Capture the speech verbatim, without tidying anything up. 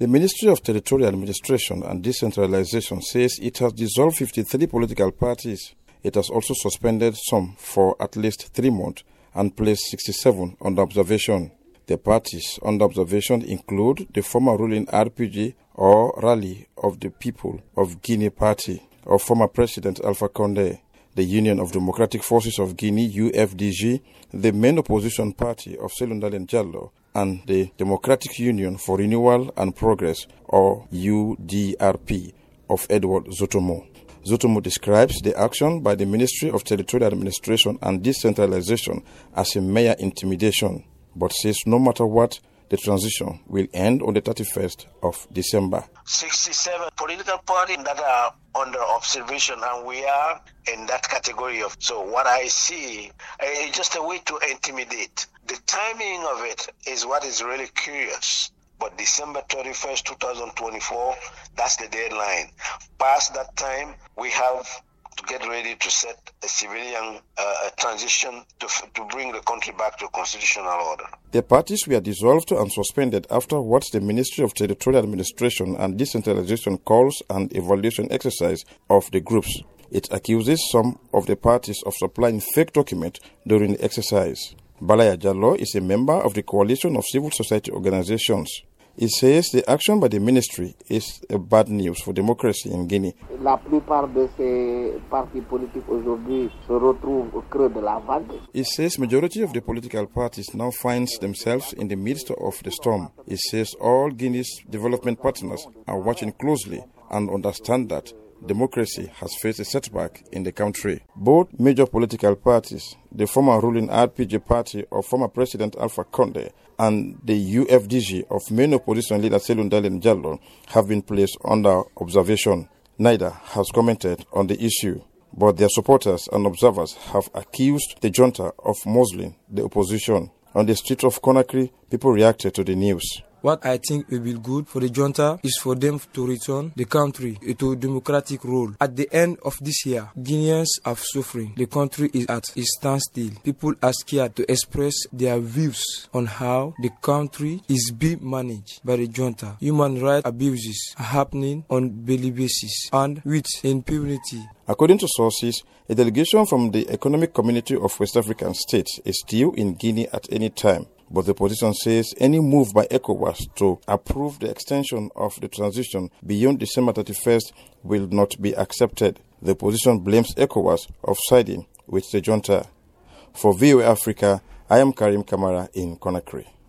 The Ministry of Territorial Administration and Decentralization says it has dissolved fifty-three political parties. It has also suspended some for at least three months and placed sixty-seven under observation. The parties under observation include the former ruling R P G or Rally of the People of Guinea Party of former President Alpha Condé, the Union of Democratic Forces of Guinea U F D G, the main opposition party of Cellou Dalein Diallo, and the Democratic Union for Renewal and Progress or U D R P of Edward Zotomo. Zotomo describes the action by the Ministry of Territorial Administration and Decentralization as a mere intimidation, but says no matter what, the transition will end on the thirty-first of December. sixty-seven political parties that are under observation, and we are in that category of. So what I see is just a way to intimidate. The timing of it is what is really curious. But December thirty-first, twenty twenty-four, that's the deadline. Past that time, we have to get ready to set a civilian uh, transition to, to bring the country back to constitutional order. The parties were dissolved and suspended after what the Ministry of Territorial Administration and Decentralization calls an evaluation exercise of the groups. It accuses some of the parties of supplying fake documents during the exercise. Balaya Jallo is a member of the Coalition of Civil Society Organizations. He says the action by the ministry is a bad news for democracy in Guinea. La plupart de ces partis politiques aujourd'hui se retrouvent au creux de la vague. He says majority of the political parties now finds themselves in the midst of the storm. He says all Guinea's development partners are watching closely and understand that democracy has faced a setback in the country. Both major political parties, the former ruling R P G party of former President Alpha Condé and the U F D G of main opposition leader Cellou Dalein Diallo, have been placed under observation. Neither has commented on the issue, but their supporters and observers have accused the junta of muzzling the opposition. On the streets of Conakry, people reacted to the news. What I think will be good for the junta is for them to return the country to a democratic role. At the end of this year, Guineans are suffering. The country is at a standstill. People are scared to express their views on how the country is being managed by the junta. Human rights abuses are happening on daily basis and with impunity. According to sources, a delegation from the Economic Community of West African States is still in Guinea at any time. But the opposition says any move by ECOWAS to approve the extension of the transition beyond December thirty-first will not be accepted. The opposition blames ECOWAS of siding with the junta. For V O A Africa, I am Karim Kamara in Conakry.